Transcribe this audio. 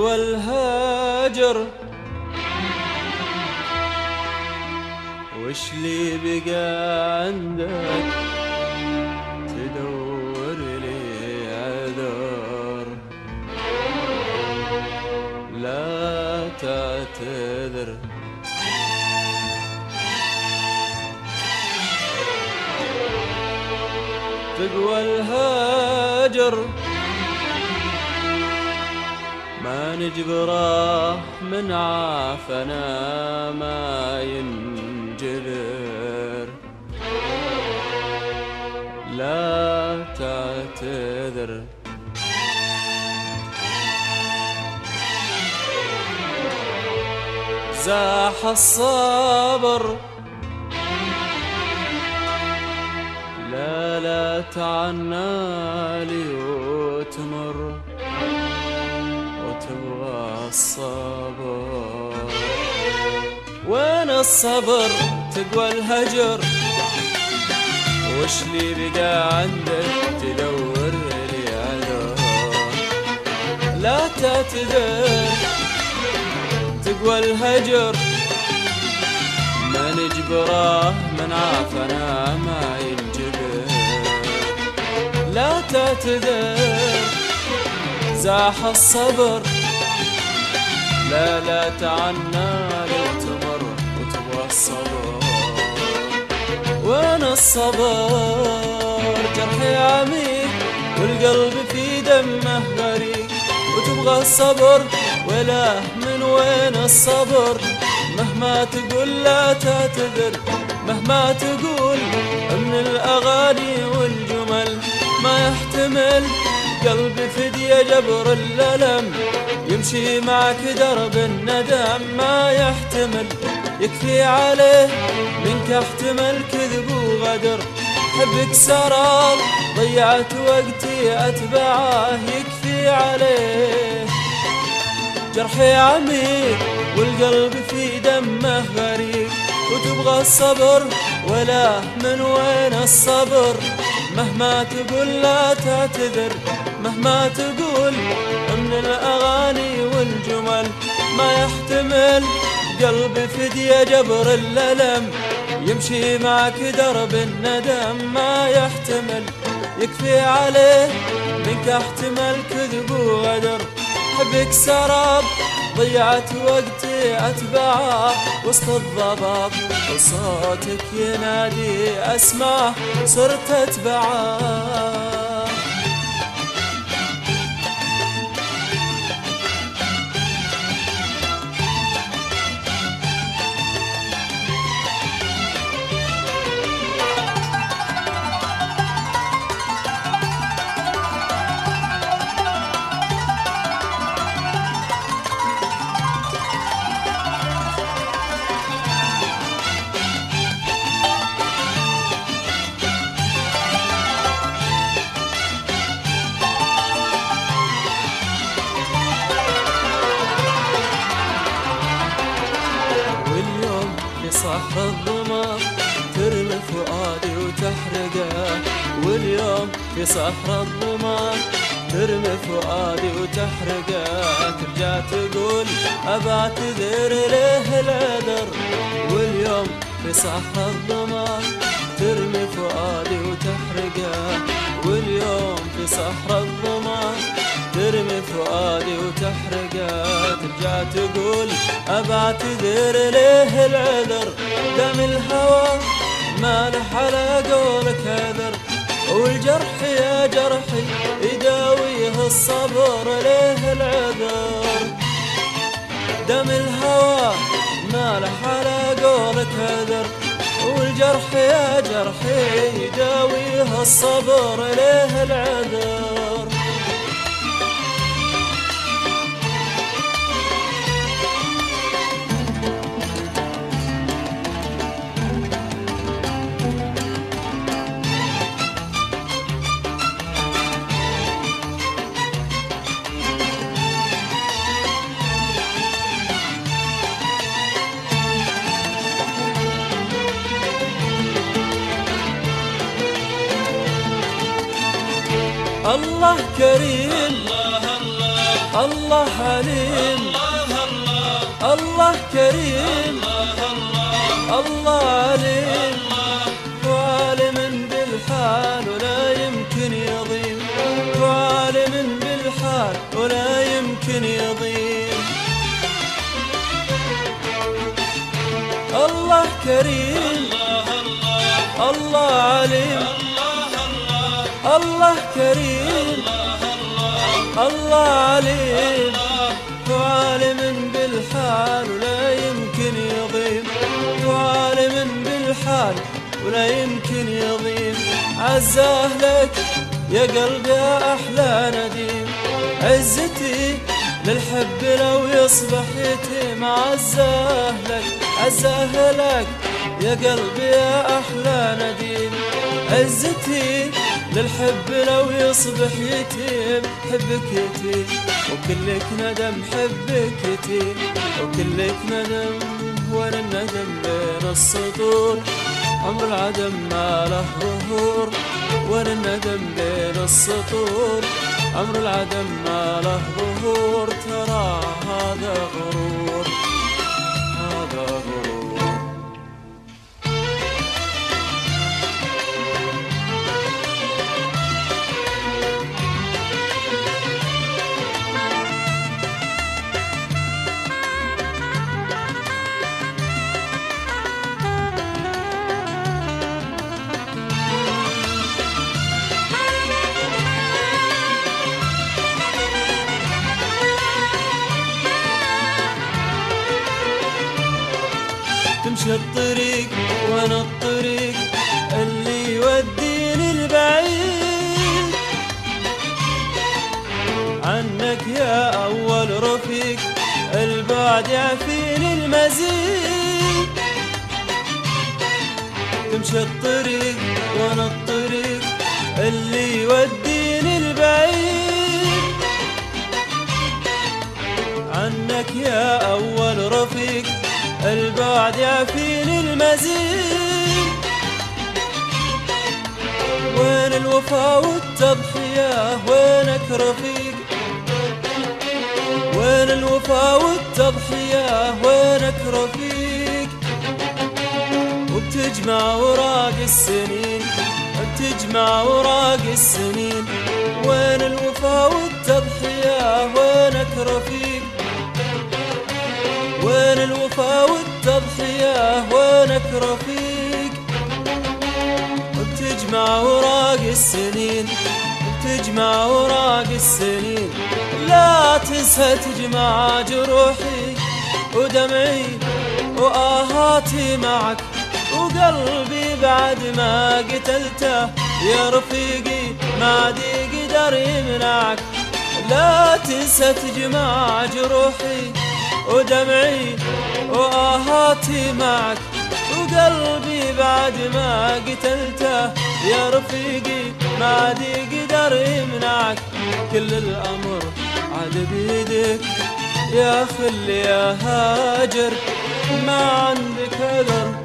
تقوى الهاجر وش لي بقى عندك تدور لي عذر لا تعتذر تقوى الهاجر ما نجبره من عافنا ما ينجبر لا تعتذر زاح الصبر لا تعنى لي وتمر وتبغى الصبر وين الصبر تقوى الهجر وش لي بقى عندك تدور لي عذر لا تعتذر تقوى الهجر ما نجبره من عافنا ما ينجبر لا تعتذر زاح الصبر لا تعنى لو تمر وتبغى الصبر وين الصبر جرحي عميق والقلب في دمه غريق وتبغى الصبر ولا من وين الصبر مهما تقول لا تعتذر مهما تقول من الأغاني والجمل ما يحتمل قلبي فدية جبر الألم يمشي معك درب الندم ما يحتمل يكفي عليه منك احتمل كذب وغدر حبك سراب ضيعت وقتي أتبعه يكفي عليه جرحي عميق والقلب في دمه غريق وتبغى الصبر ولا من وين الصبر مهما تقول لا تعتذر مهما تقول من الأغاني والجمل ما يحتمل قلبي فدية جبر الألم يمشي معك درب الندم ما يحتمل يكفي عليه منك احتمل كذب وغدر حبك سراب ضيعت وقتي أتبعه وسط الضباب وصوتك ينادي أسمعه صرت أتبعه صحر الظما ترمي فؤادي وتحرقه واليوم في صحر الظما ترمي فؤادي وتحرقه ترجع تقول أبعتذر له العذر واليوم في صحر الظما ترمي فؤادي وتحرقه واليوم في صحر الظما ترمي فؤادي وتحرقه ترجع تقول أبعتذر له العذر دم الهوى ما له على قولك عذر والجرح يا جرحي يداويه الصبر له العذر دم الهوى ما له على قولك عذر والجرح يا جرحي يداويه الصبر له العذر الله كريم الله الله الله عليم، الله كريم، الله عليم، وعالم بالحال ولا يمكن يضيم، وعالم بالحال ولا يمكن يضيم. الله كريم، الله عليم، الله كريم، الله عليم، وعالم بالحال ولا يمكن يضيم، وعالم بالحال ولا يمكن يضيم. عزاه لك يا قلبي يا أحلى نديم، عزتي للحب لو يصبح يتيم. عزاه لك، عزاه لك يا قلبي يا أحلى نديم، عزتي للحب لو يصبح يتيم. حبك يتيم وكلك ندم، حبك يتيم وكلك ندم، وانا الندم بين السطور. عمر العدم ما له ظهور، وانا الندم بين السطور. عمر العدم ما له ظهور، ترى هذا غرور، هذا غرور. تمشي الطريق وانا الطريق اللي يوديني البعيد عنك يا اول رفيق، البعد يعفيني المزيد. تمشي الطريق وانا الطريق اللي يوديني البعيد عنك يا اول رفيق، البعد يعفيني المزيد. وين الوفا والتضحية وينك رفيق، وين الوفا والتضحية وينك رفيق. وبتجمع وراق السنين، بتجمع وراق السنين. وين الوفا والتضحية وينك رفيق، وين الوفا والتضحية وينك رفيق. وبتجمع وراق السنين، بتجمع وراق السنين. لا تنسى تجمع جروحي ودمعي وآهاتي معك، وقلبي بعد ما قتلته يا رفيقي ما عاد يقدر يمنعك. لا تنسى تجمع جروحي ودمعي وآهاتي معك، وقلبي بعد ما قتلته يا رفيقي ما عاد يقدر يمنعك. كل الأمر عاد بيدك يا خلي يا هاجر، ما عندك أذر